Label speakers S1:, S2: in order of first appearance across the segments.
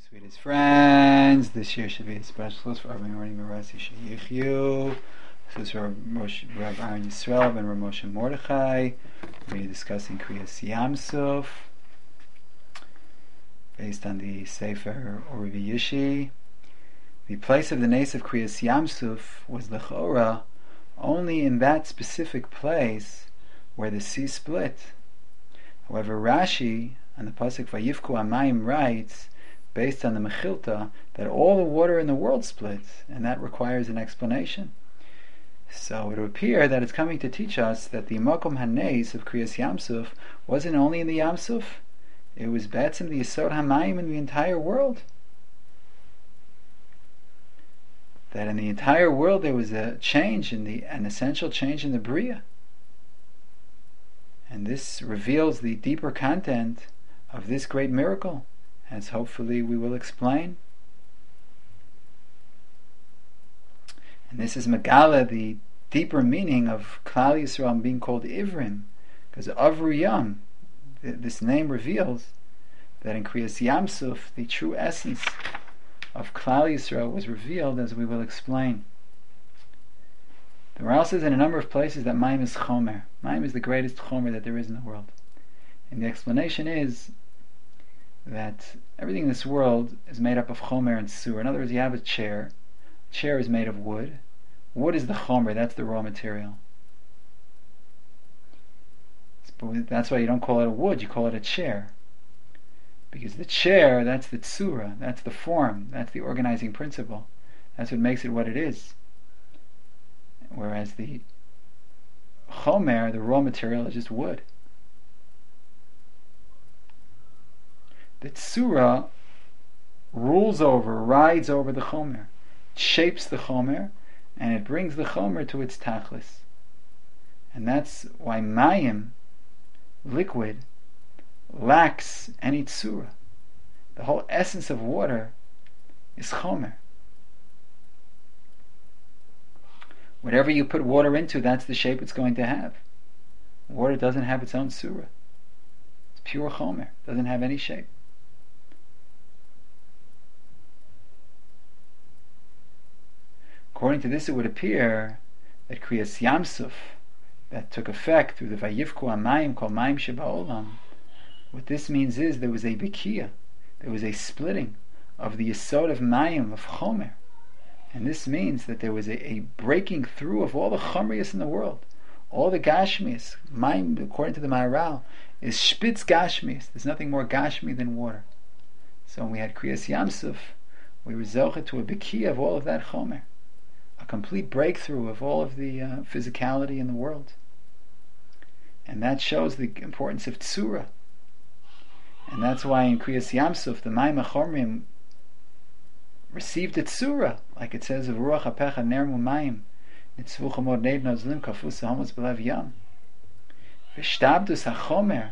S1: Sweetest friends, this year should be a specialist for Rabbi Morning Merasi Sheyichyu. This is Rav Aaron Yisrael ben Rav Moshe Mordechai. We'll be discussing Kriyas Yamsuf based on the Sefer Urivi Yishi. The place of the nace of Kriyas Yamsuf was Lechora only in that specific place where the sea split. However, Rashi on the pasuk Vayivku Amayim writes, based on the Mechilta, that all the water in the world splits, and that requires an explanation. So it would appear that it's coming to teach us that the Makom Hanes of Kriyas Yamsuf wasn't only in the Yamsuf, it was Betzim the Yisod Hamayim in the entire world. That in the entire world there was a change, an essential change in the Bria. And this reveals the deeper content of this great miracle, as hopefully we will explain. And this is Megala, the deeper meaning of Klal Yisrael being called Ivrim, because Avriyam, this name reveals that in Kriyas Yamsuf the true essence of Klal Yisrael was revealed, as we will explain. The Maharal says in a number of places that Mayim is Chomer. Mayim is the greatest Chomer that there is in the world. And the explanation is that everything in this world is made up of Chomer and Sur. In other words, you have a chair. A chair is made of wood. Wood is the Chomer, that's the raw material. That's why you don't call it a wood, you call it a chair. Because the chair, that's the Tsura, that's the form, that's the organizing principle. That's what makes it what it is. Whereas the Chomer, the raw material, is just wood. The Tsura rides over the Chomer, shapes the Chomer, and it brings the Chomer to its Tachlis. And that's why Mayim, liquid, lacks any Tsura. The whole essence of water is Chomer. Whatever you put water into, that's the shape it's going to have. Water doesn't have its own Tsura. It's pure Chomer, doesn't have any shape. According to this, it would appear that Kriyas Yamsuf, that took effect through the Vayivku Amayim Kol Mayim Sheba'olam, what this means is there was a Bikiya, there was a splitting of the Yesod of Mayim, of Chomer. And this means that there was a breaking through of all the Chomrius in the world. All the Gashmius, Mayim, according to the Maharal, is Spitz Gashmius. There's nothing more Gashmi than water. So when we had Kriyas Yamsuf, we resulted to a Bikiya of all of that Chomer. A complete breakthrough of all of the physicality in the world. And that shows the importance of Tsura. And that's why in Kriyas Yamsuf the Mayim HaChomrim received a Tsura, like it says of Ruach HaPecha Nermu Mayim Nitzvu Chomor Neid Nozlim Kafus Hamos B'Lev Yam V'Shtabdus HaChomer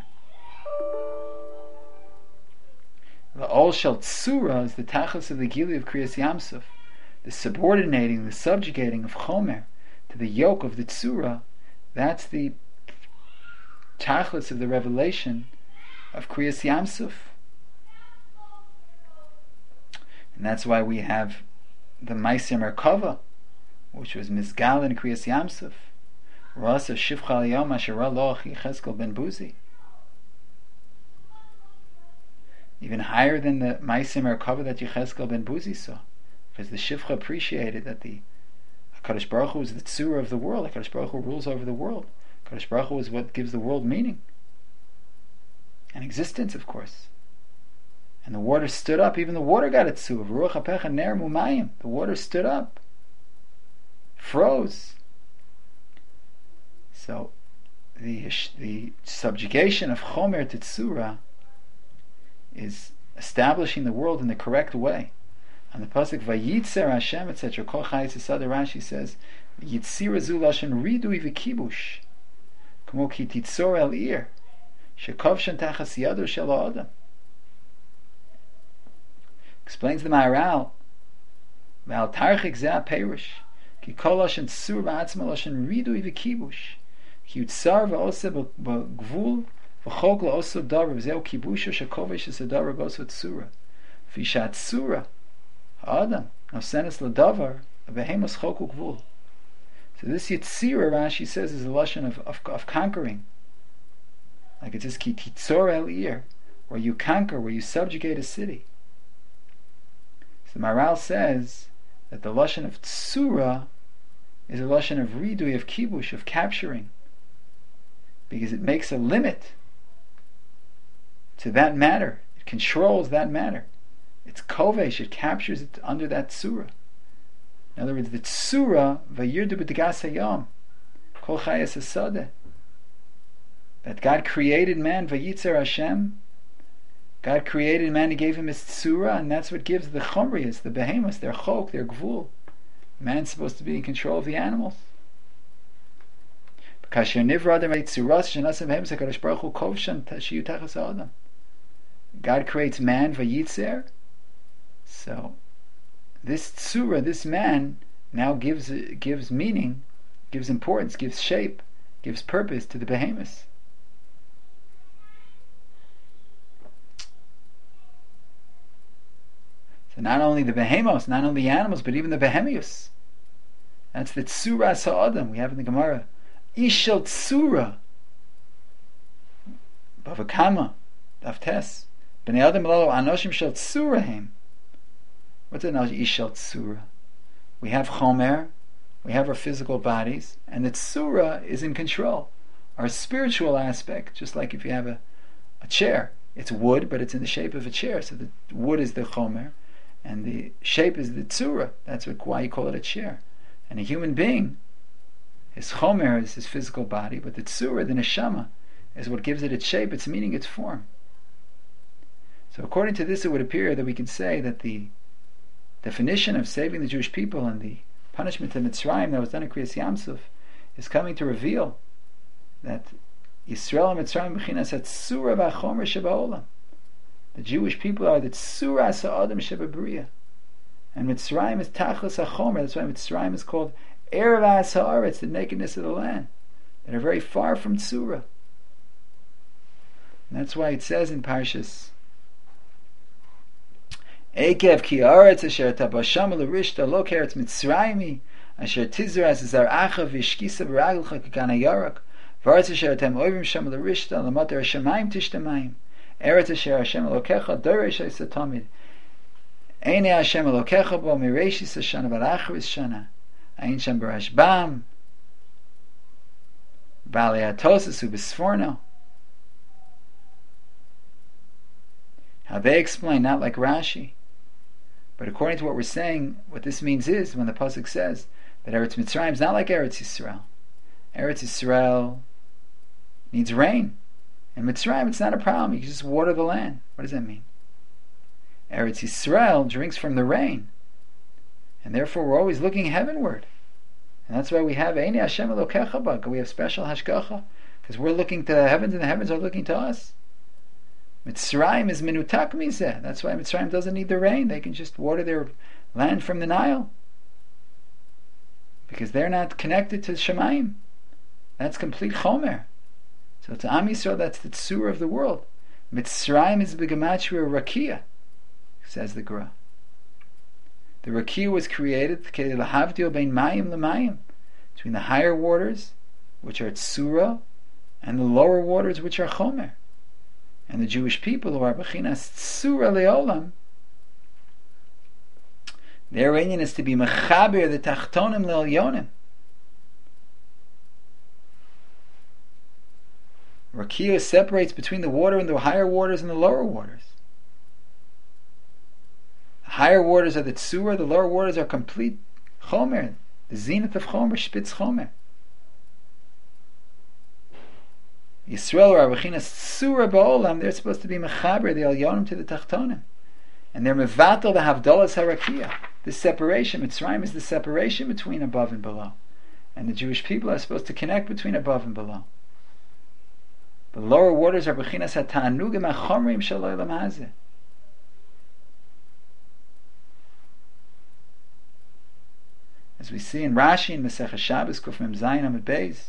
S1: L'Ol Shel Tsura is the Tachlis of the Gili of Kriyas Yamsuf. The subordinating, the subjugating of Chomer to the yoke of the Tsura, that's the Tachlis of the revelation of Kriyas Yamsuf. And that's why we have the Ma'aseh Merkava, which was Mizgal in Kriyas Yamsuf. Rasa Shivcha Aliyom Asher Lo Cheskel ben Buzi. Even higher than the Ma'aseh Merkava that Yecheskel ben Buzi saw. Because the Shivcha appreciated that the HaKadosh Baruch Hu is the Tzura of the world. HaKadosh Baruch Hu rules over the world. HaKadosh Baruch Hu is what gives the world meaning and existence, of course. And the water stood up. Even the water got its Tzura. Ruach HaPecha Ner Mumayim. The water stood up, froze. So the subjugation of Chomer to Tzura is establishing the world in the correct way. On the pasuk Vayitzer Hashem, etc., Kol Chayis Yisad, Rashi says, Yitzira zu lashon ridui v'kibush, kamo ki titzor el ir, shekovshan tachas yado shel ha'adam. Explains the Maharal, V'al tarchik zeh ha'perush, ki kol lashon tzur ba'atzma lashon ridui v'kibush, ki yutzar v'ose b'gvul, v'chok la'oso davar, v'zeu kibusha shekovesh es davar b'oso tzura. Fishat Surah, Adam, Nosenes Ladavar, Behemoth Chok Ugvul. So this Yitzira, Rashi says, is a lashon of conquering. Like it says, Ki Titzor El Ir, where you conquer, where you subjugate a city. So the Maharal says that the lashon of Tsura is a lashon of ridui, of kibush, of capturing, because it makes a limit to that matter. It controls that matter. It's kovesh, it captures it under that tsura. In other words, the tsura, vayirdu b'tegas hayom, kol chayas hasadeh, that God created man, vayitzer Hashem, God created man, He gave him his tsura, and that's what gives the chomrias, the behemoths, their chok, their gvul. Man's supposed to be in control of the animals. God creates man, vayitzer. So this tsura, this man, now gives meaning, gives importance, gives shape, gives purpose to the behemoths. So not only the behemoths, not only the animals, but even the behemoths. That's the tsura sa'adam we have in the Gemara. Ishel tsura. Bavakama. Daftes. B'nei adam lalo anoshim shel tsurahem. What's an ishel tsura? We have chomer, we have our physical bodies, and the tsura is in control. Our spiritual aspect, just like if you have a chair, it's wood, but it's in the shape of a chair. So the wood is the chomer, and the shape is the tsura. That's why you call it a chair. And a human being, his chomer is his physical body, but the tsura, the neshama, is what gives it its shape, its meaning, its form. So according to this, it would appear that we can say that the definition of saving the Jewish people and the punishment of Mitzrayim that was done in Kriyas Yamsuf is coming to reveal that Yisrael and Mitzrayim b'chinas hatzura v'achomer shebaolam. The Jewish people are the tzura sa'adam shebabriya, and Mitzrayim is tachlis hachomer. That's why Mitzrayim is called erev ha'aretz, the nakedness of the land, that are very far from tzura. And that's why it says in Parshas Ekev ki aretz asher tabasham l'rishta lo keretz Mitzrayimi asher tizras zaracha v'shkisa b'raglcha k'gana yarak v'aretz asher atem oivim sham l'rishta l'mater hashamayim tishtamayim eretz asher Hashem Elokecha doresh ha'satamid eine Hashem Elokecha bo mireshis hashana v'acharis shana ein sham b'rashbam b'alei hatosis u'b'sforno. How they explain, not like Rashi, but according to what we're saying, what this means is when the pasuk says that Eretz Mitzrayim is not like Eretz Yisrael. Eretz Yisrael needs rain. In Mitzrayim, it's not a problem. You can just water the land. What does that mean? Eretz Yisrael drinks from the rain, and therefore we're always looking heavenward. And that's why we have Eini Hashem Elokecha Ba. We have special hashgacha because we're looking to the heavens, and the heavens are looking to us. Mitzrayim is minutak mizeh. That's why Mitzrayim doesn't need the rain. They can just water their land from the Nile, because they're not connected to Shemayim. That's complete chomer. So to Am Yisrael, that's the tzura of the world. Mitzrayim is b'gematria rakia, says the Gra. The rakia was created lahavdil bein mayim l'mayim, between the higher waters, which are tzura, and the lower waters, which are chomer. And the Jewish people who are b'chinas tzura leolam, their union is to be mechaber the tachtonim le'elyonim. Rakia separates between the water and the higher waters and the lower waters. The higher waters are the tzura, the lower waters are complete chomer, the zenith of chomer, spitz chomer. Yisrael are b'chinas tzura ba'olam, they're supposed to be mechaber the elyonim to the tachtonim, and they're mevatel the havdalas harakia. This separation, Mitzrayim is the separation between above and below, and the Jewish people are supposed to connect between above and below. The lower waters are b'chinas hatanugim hachomrim shaloylam hazeh. As we see in Rashi in Masechah Shabbos Kuf Mem Zayin Amud Beis,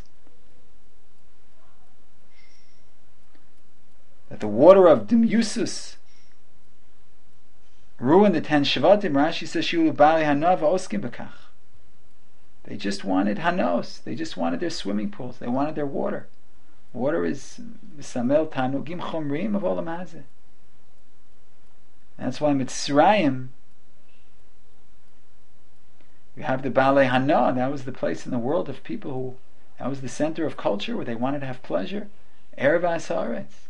S1: that the water of Demusus Ruin the 10 Shvatim, Rashi says, Shilu Bali Hanov Oskim Bekach. They just wanted Hanos. They just wanted their swimming pools. They wanted their water. Water is Samel Tanugim Chomrim of Olam Hazeh. That's why Mitzrayim, you have the Balei Hana. That was the place in the world of people who, that was the center of culture where they wanted to have pleasure. Erev Haaretz.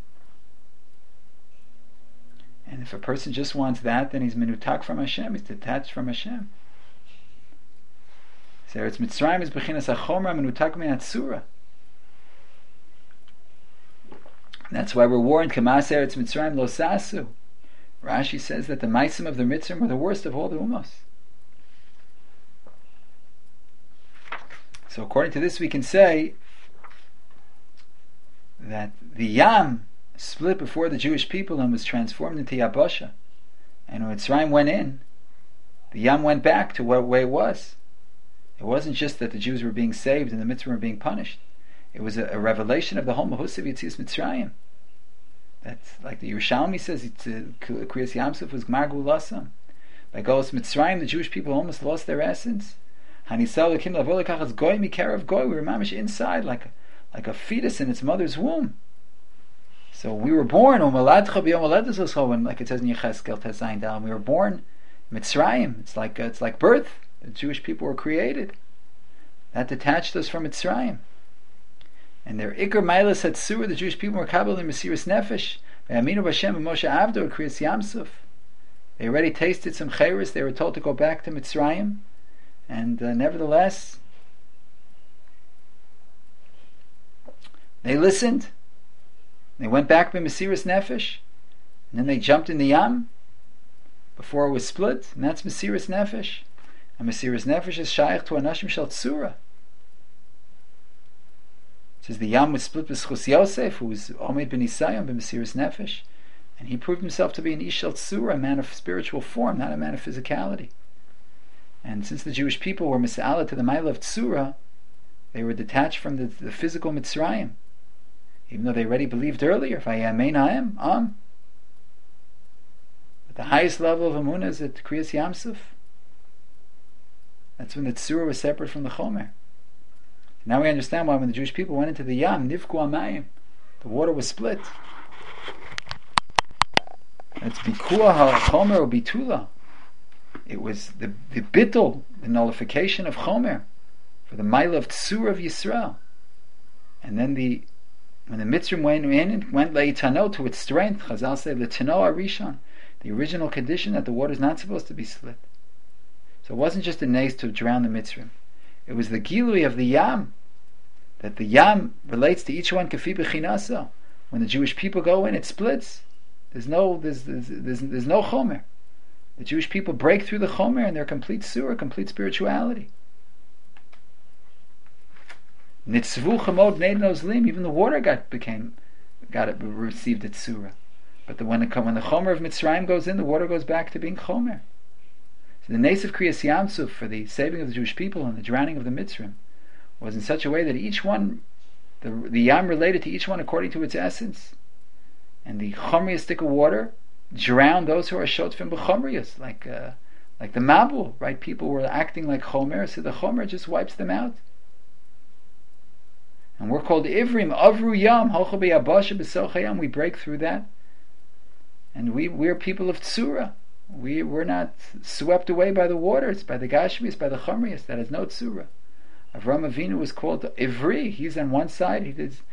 S1: And if a person just wants that, then he's menutak from Hashem. He's detached from Hashem. So Eretz Mitzrayim is bechinas hachomer menutak me'atzura. That's why we're warned, Kamas Eretz Mitzrayim lo sasu. Rashi says that the Maisim of the Mitzrayim were the worst of all the Umos. So according to this we can say that the Yam split before the Jewish people and was transformed into Yabasha. And when Mitzrayim went in, the Yam went back to what way it was. It wasn't just that the Jews were being saved and the Mitzrayim were being punished. It was a revelation of the whole Mahus of Yetzias Mitzrayim. That's like the Yerushalmi says, Kriyas Yamsuf was Gmar Gulasam. By Golos Mitzrayim, the Jewish people almost lost their essence. Hanisal Lakim Lavolekach as Goy Mikar of Goy. We were mamish inside like a fetus in its mother's womb. So we were born, when, like it says in Yecheskel Tezayin Dal, we were born Mitzrayim. It's like birth. The Jewish people were created. That detached us from Mitzrayim. And their Iker Mailas Hatzura, the Jewish people were Kabbalah in Mesiras Nefesh. Aminu B'Shem and Moshe Avdo, Kriyas Yamsuf. They already tasted some chayris. They were told to go back to Mitzrayim. And nevertheless, they listened. They went back by Mesiras Nefesh. And then they jumped in the Yam before it was split. And that's Mesiras Nefesh. And Mesiras Nefesh is Shaykh to Anashim Shal Tzura. It says the Yam was split with Schus Yosef, who was Omed ben Isayim ben Mesiras Nefesh, and he proved himself to be an Ishal Tzura, a man of spiritual form, not a man of physicality. And since the Jewish people were Misa'ala to the Maila of Tzura, they were detached from the physical Mitzrayim, even though they already believed earlier, Vayamein Ha'em, But the highest level of Amunah is at Kriyas Yamsuf. That's when the Tzura was separate from the Chomer. Now we understand why when the Jewish people went into the Yam, Nivku Amayim, the water was split. It's Bikuah HaChomer or Bitula. It was the bittul, the nullification of Chomer, for the Maila of Tzur of Yisrael. And then when the Mitzrayim went in, it went Le'itano, to its strength. Chazal say L'tano Arishon, the original condition that the water is not supposed to be split. So it wasn't just a nace to drown the Mitzrayim. It was the Gilui of the Yam, that the Yam relates to each one kafi b'chinasa. When the Jewish people go in, it splits. There's no Chomer. The Jewish people break through the Chomer and their complete surah, complete spirituality. Nitzvu chamod bnei nozlim, even the water received its surah. But when the Chomer of Mitzrayim goes in, the water goes back to being Chomer. So the Nes of Kriyas Yamsuf for the saving of the Jewish people and the drowning of the Mitzrayim was in such a way that each one, the Yam related to each one according to its essence. And the Chomriyastic of water drowned those who are Shotfim b'Chomriyas, like the Mabul, right? People were acting like Chomer, so the Chomer just wipes them out. And we're called Ivrim, Avru Yam, Hocha b'Yabasha b'Sochayam. We break through that. And we're people of Tzura. We're not swept away by the waters, by the Gashmias, by the Chomriyas. That is no Tzura. Avram Avinu was called Ivri. He's on one side. He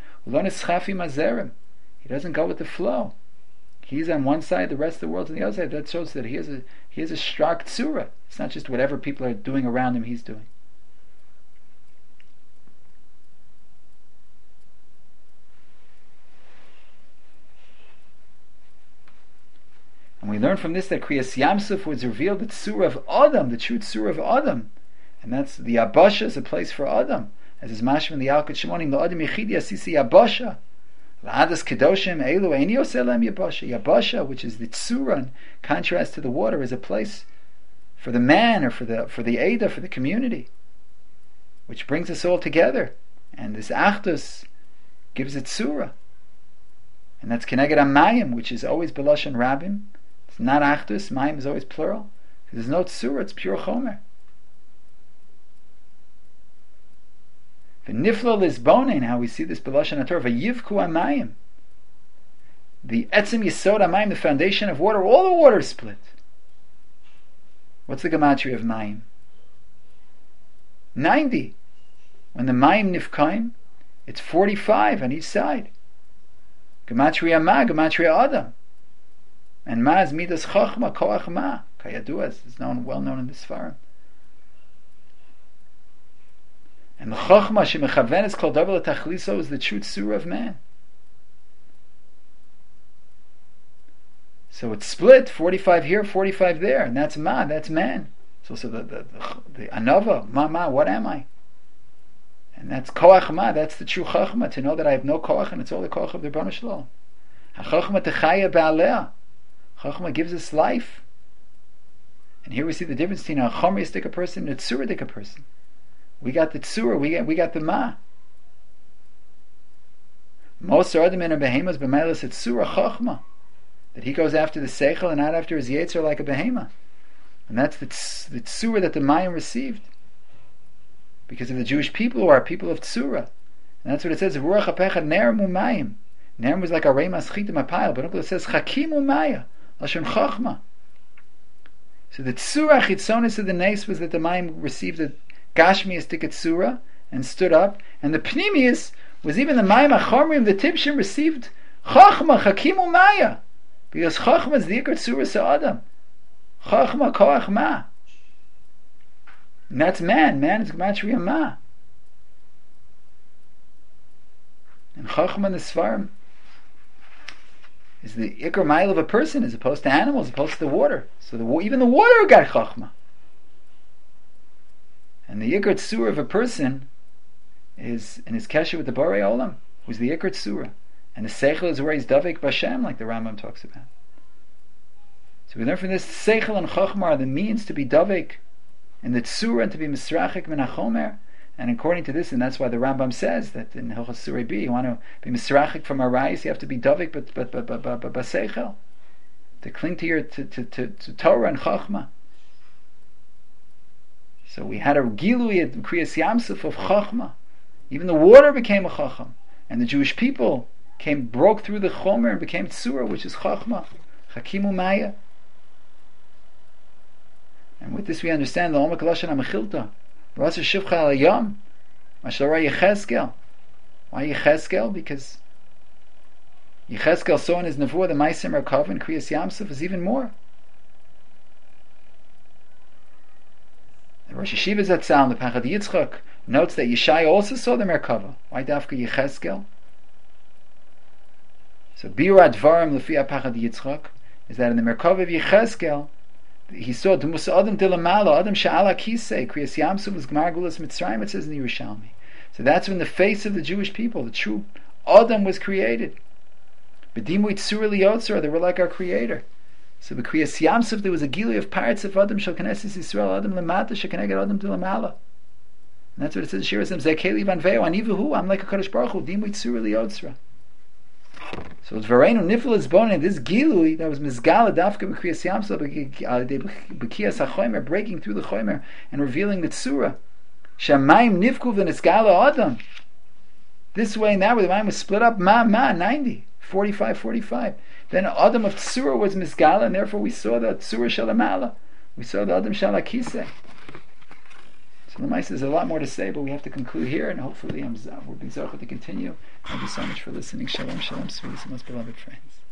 S1: doesn't go with the flow. He's on one side, the rest of the world's on the other side. That shows that he has a strak Tzura. It's not just whatever people are doing around him, he's doing. And we learn from this that Kriyas Yamsuf was revealed the Tzura of Adam, the true Tzura of Adam. And that's the Yabasha is a place for Adam. As is Mashma in the Yalkut Shimonim, the Adam Yechidi Asisi Yabasha. La'adas Kedoshim Eilu Eini Yoselem Yabasha. Yabasha, which is the Tzura, in contrast to the water, is a place for the man, or for the Eidah, for the community, which brings us all together. And this Achdus gives it Tzura. And that's Keneged Amayim, which is always Belashon Rabim. It's not achdus. Mayim is always plural. There's no tsura. It's pure chomer. V'niflo lisbonin. How we see this b'lashon haTorah. V'yivku amayim. The etzem yisod amayim, the foundation of water. All the water is split. What's the gematria of mayim? 90. When the mayim nifkaim, it's 45 on each side. Gematria ma, gematria adam. And ma is midas chachma, koach ma. Kayaduas is well known in the Sfarim. And the chachma shemechaven is called davar l'tachliso is the true tzura of man. So it's split, 45 here, 45 there, and that's ma, that's man. So the anava, ma, what am I? And that's koach ma, that's the true chachma, to know that I have no koach, and it's all the koach of the Rebbeinu Shalom. Ha-chachma techaya ba'aleh. Chachma gives us life. And here we see the difference between a chomeristic person and a tsuradik person. We got the tsura, we got the ma. Most adam in a behemoth b'meilas it's tsura chachma. That he goes after the seichel and not after his yetzer like a behemoth. And that's the tsura that the mayim received. Because of the Jewish people who are people of tsura. And that's what it says, Ruach hapecha ner mumayim. Ner was like a reimas chitim apayil, but it says chakim umaya, lashon chachma. So the tsura chitzonis of the nes was that the mayim received the gashmiistic tsura and stood up, and the pnimius was even the mayim achomrim, the tipshim received chachma, chakim umaya. Because chachma is the ikar tsura sa'adam. Chachma koach ma. And that's man. Man is gematria ma. And chachma in the Sfarim is the ikar mile of a person as opposed to animals, as opposed to the water. So even the water got chachma. And the ikar tsura of a person is in his kesher with the Borei Olam, who's the ikar tsura. And the seichel is where he's davik b'Hashem, like the Rambam talks about. So we learn from this, seichel and chachma are the means to be davik in the tsura and to be misrachik min hachomer. And according to this, and that's why the Rambam says that in Hilchos Surei B, you want to be misrachik from arayis, you have to be davik but seichel, to cling to your to Torah and chachma. So we had a gilui at Kriyas Yamsuf of chachma. Even the water became a chacham, and the Jewish people broke through the chomer and became tsura, which is chachma, chakimu maya. And with this we understand the omak lashon hamechilta. Rasa shivcha al yam, mashallah Yechezkel. Why Yechezkel? Because Yechezkel saw in his nevuah the Maisim Merkava and Kriyas Yamsuf is even more. The Rosh Yeshiva Zatzal, the Pachad Yitzchak, notes that Yeshaya also saw the Merkava. Why dafka Yechezkel? So Biur Advarim Lefi Pachad Yitzchak is that in the Merkava of Yechezkel he saw Dumus Adam Dilamala, Adam Sha'ala Kisei, Kriyas Yamsuf was Gmar Gulas Mitzrayim, it says in the Yerushalmi. So that's when the face of the Jewish people, the true Adam, was created. B'dimui Tzura Liyotzra, they were like our Creator. So the Kriyas Yamsuf, there was a gili of parts of Adam Shal Knesses Yisrael, Adam Lamata, Shekaneged Adam Dilamala. And that's what it says in Shir Hashem, Zekeli Van Veo, Anivahu, I'm like a Kadosh Baruch Hu, Dimui Tzura Liyotzra. So it's Vareinu Nifel is born in this Gilui that was Mizgala Dafka B'Kriyas Yamsuf B'Kiyas HaChomer, breaking through the Chomer and revealing the Tzura. Shamayim Nifku V'Nitzgala Adam. This way and that way the Mayim was split up 90, 45. Then Adam of Tzura was Mizgala, and therefore we saw the Tzura Shalamala. We saw the Adam Shalakise. So the Maisa, there's a lot more to say, but we have to conclude here, and hopefully we'll be zochah to continue. Thank you so much for listening. Shalom, shalom, sweet, most beloved friends.